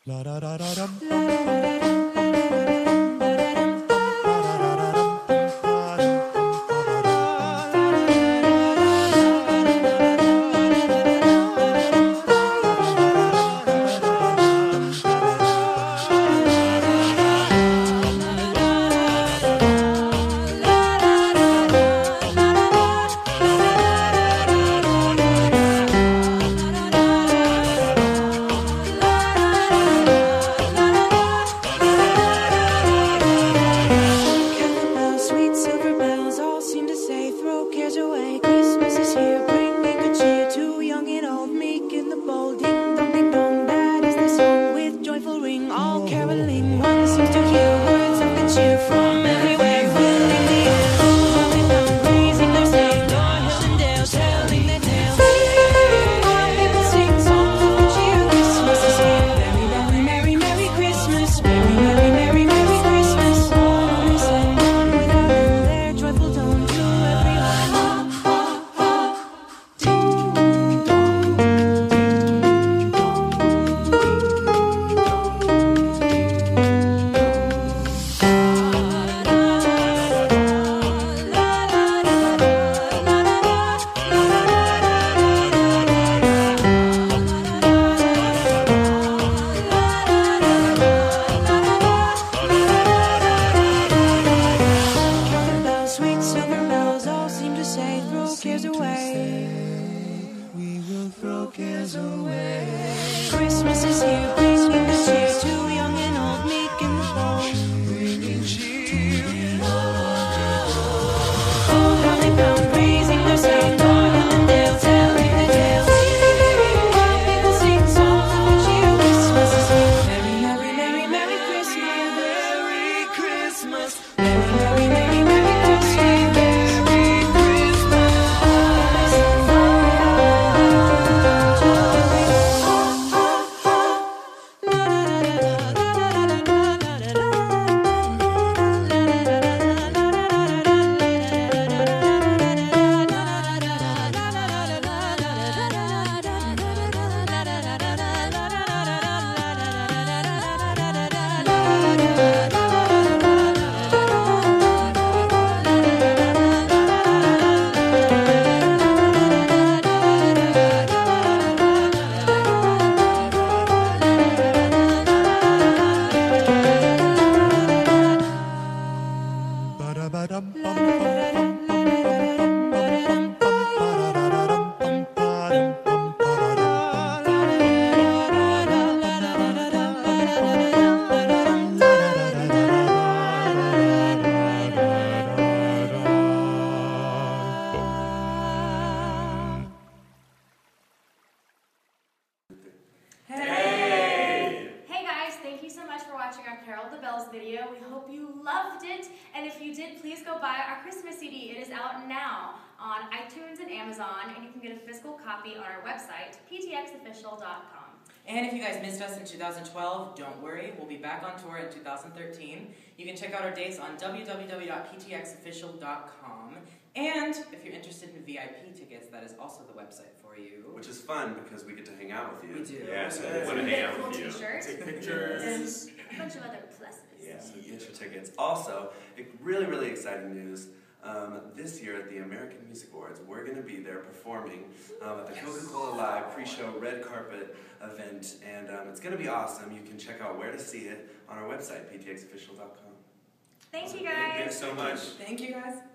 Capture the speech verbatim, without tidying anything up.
La da da da dum bum bum bum Carol the Bells video. We hope you loved it, and if you did, please go buy our Christmas C D. It is out now on iTunes and Amazon, and you can get a physical copy on our website, p t x official dot com. And if you guys missed us in two thousand twelve, don't worry, we'll be back on tour in two thousand thirteen. You can check out our dates on w w w dot p t x official dot com. And if you're interested in V I P tickets, that is also the website for you. Which is fun because we get to hang out with you. We do. Yeah, so So we want you to get hang a out cool with you. t-shirt Take pictures. and a bunch of other pluses. Yeah, so get your tickets. Also, really, really exciting news. Um, this year at the American Music Awards, we're going to be there performing um, at the Coca-Cola Live pre-show red carpet event, and um, it's going to be awesome. You can check out where to see it on our website, p t x official dot com. Thank you guys. Thank you so much. Thank you guys.